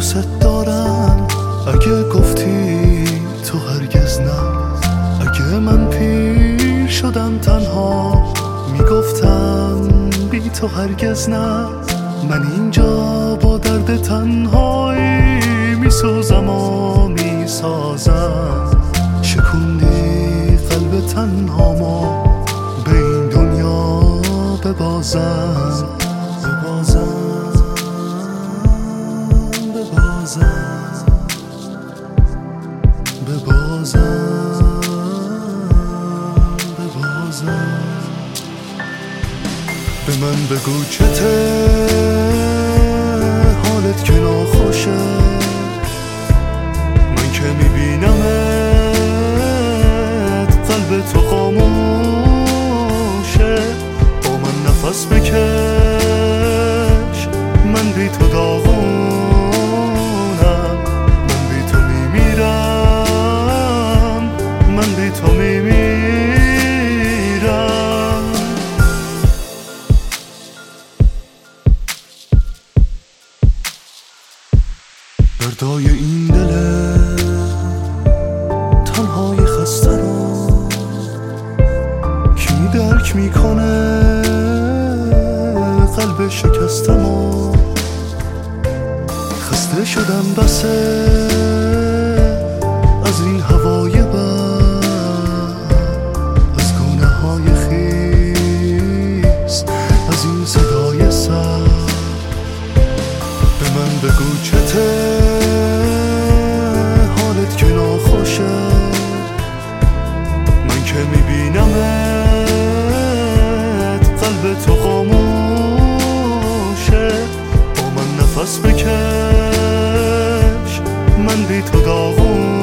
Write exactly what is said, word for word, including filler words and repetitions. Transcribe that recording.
دوست دارم. اگه گفتی تو هرگز نه، اگه من پیر شدم تنها میگفتم بی تو هرگز نه. من اینجا با درد تنهایی میسوزم و میسازم. شکوندی قلب تنهامو به این دنیا ببازم، ببازم، ببازم، ببازم، ببازم. به من بگو چته حالت که ناخوشه، من که میبینمت قلب تو خاموشه. با من نفس بکش، من بی تو داغونم. من بی تو میمیرم، من بی تو میمیرم. دردای این دل تنهای خسته رو کی درک میکنه؟ قلب شکستم و خسته شدم بسه از این هوای بد، از گونه های خیس، از این صدای سر. به من بگو چته حالت که ناخوشه، من که میبینمت قلب تو خاموشه. با من نفس بکش، من بی تو داغون.